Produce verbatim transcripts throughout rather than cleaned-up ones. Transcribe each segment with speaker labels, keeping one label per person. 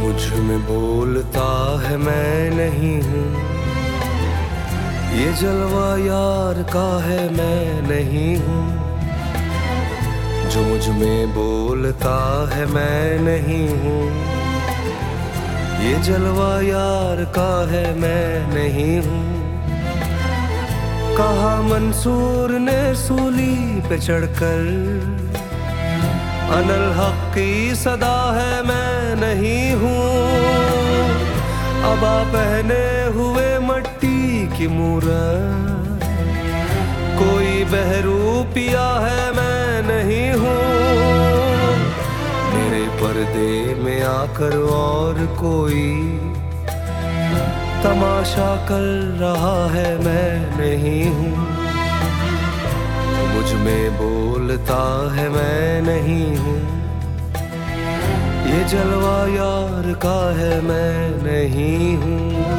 Speaker 1: मुझ में बोलता है मैं नहीं हूँ, ये जलवा यार का है मैं नहीं हूँ। जो मुझ में बोलता है मैं नहीं हूँ, ये जलवा यार का है मैं नहीं हूँ। कहा मंसूर ने सूली पे चढ़कर, अनल हक की सदा है मैं नहीं हूँ। अबा पहने हुए मट्टी की मूरत, कोई बहरूपिया है मैं नहीं हूँ। मेरे पर्दे में आकर और कोई तमाशा कर रहा है मैं नहीं हूँ। मुझ में बोलता है मैं नहीं हूँ, ये जलवा यार का है मैं नहीं हूँ।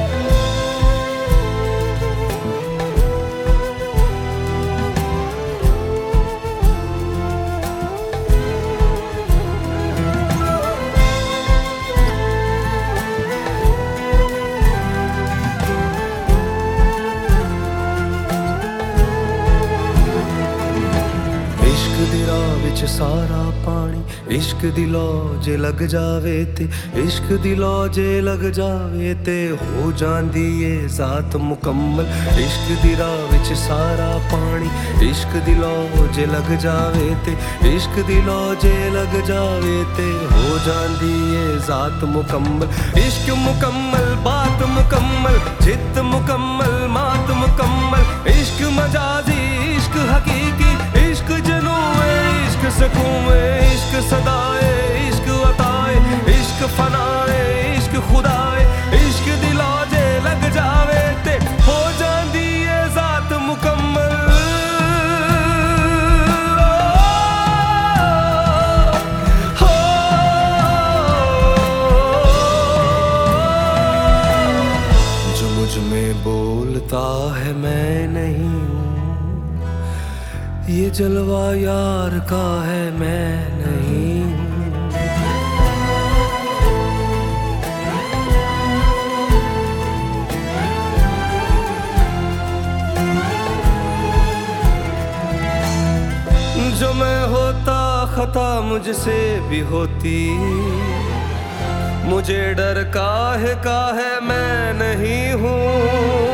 Speaker 1: विच सारा पानी, इश्क दिलो जे लग जावे ते, इश्क दिलो जे लग जावे ते हो जांदी ए जात मुकम्मल। इश्क दिरा विच सारा पानी, इश्क दिलो जे लग जावे ते, इश्क दिलो जे लग जावे ते हो जांदी ए जात मुकम्मल। इश्क मुकम्मल, बात मुकम्मल, जित मुकम्मल, मात मुकम्मल। इश्क मजाजी, इश्क हकीकी, इश्क जनूए, इश्क सकूए, इश्क सदाए, इश्क अताए, इश्क फनाए, इश्क खुदाए। इश्क दिला जे लग जावे ते हो जांदी ए जात मुकम्मल। हो जो मुझ में बोलता है मैं नहीं हूँ, ये जलवा यार का है मैं नहीं हूँ। जो मैं होता खता मुझसे भी होती, मुझे डर काहे का है मैं नहीं हूँ।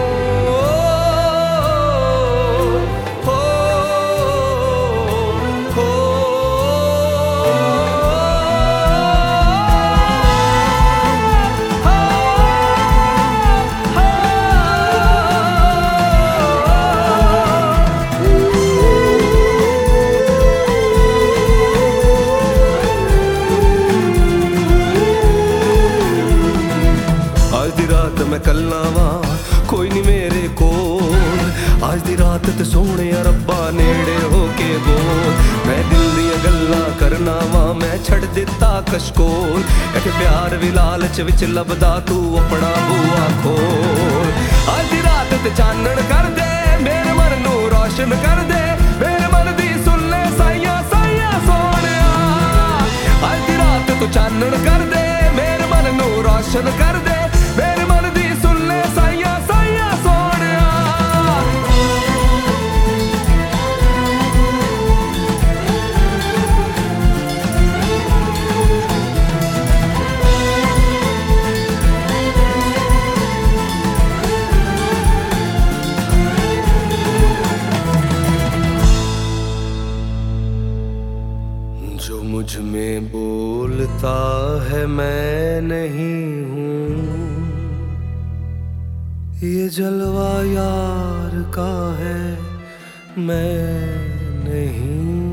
Speaker 1: मैं कल नावा कोई नहीं मेरे कोल, आज दी रात ते सोहणे रब्बा नेड़े होके बोल। मैं दिल दियां गल्लां करना वा, मैं छड़ दिता कशकोल। इक प्यार भी लालच विच लभदा, तू अपना बूआ खोल। आज दी रात ते चानण कर दे, मेरे मन नू रोशन कर दे, मेरे मन दी सुन ले साइयां साइयां सोहणिया। आज दी रात तू चानण कर दे, मेरे मन नू रोशन कर दे, मेरे मन दी सुन ले साइयां साइयां सोहणिया। जो मुझ में बोलता है मैं नहीं हूँ, ये जलवा यार का है मैं नहीं।